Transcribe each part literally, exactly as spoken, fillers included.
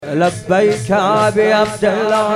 لبیک ابی عبدالله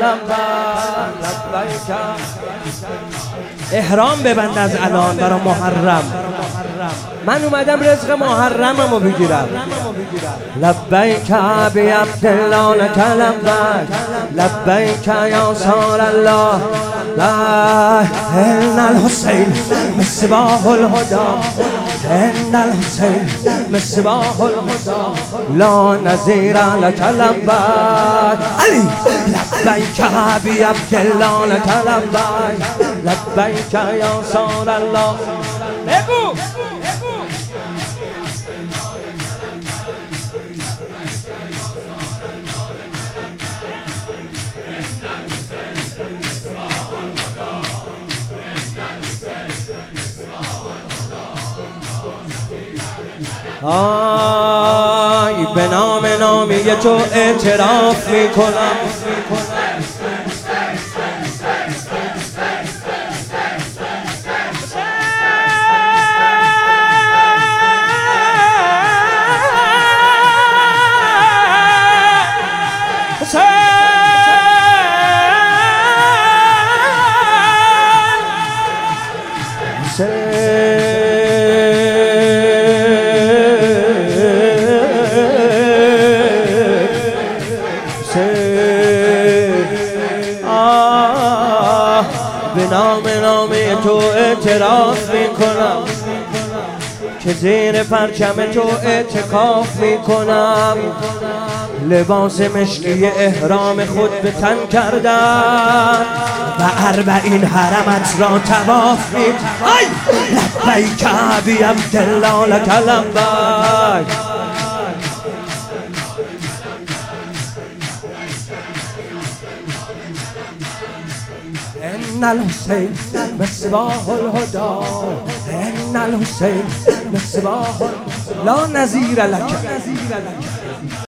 لبیک. احرام ببند از الان برای محرم. من اومدم رزق محرممو بگیرم. لبیک ابی عبدالله لبیک لبیک یا رسول الله. لا ان الحسین مصباح الهدى ان الحسین مصباح الهدى لا نظیر لک لبیک. علی لبیک ابی عبدالله لبیک لبیک یا رسول الله. بگو آی به نام نامی تو اعتراف میکنم. به نام نامی تو اعتراف میکنم که زیر پرچم تو اعتکاف میکنم. لباس مشکی احرام خود به تن کردم و اربعین حرمت را طواف میکنم. لبیک ابی عبدالله لبیک. ان الحسین مصباح الهدى ان الحسین مصباح لا نظیر لک.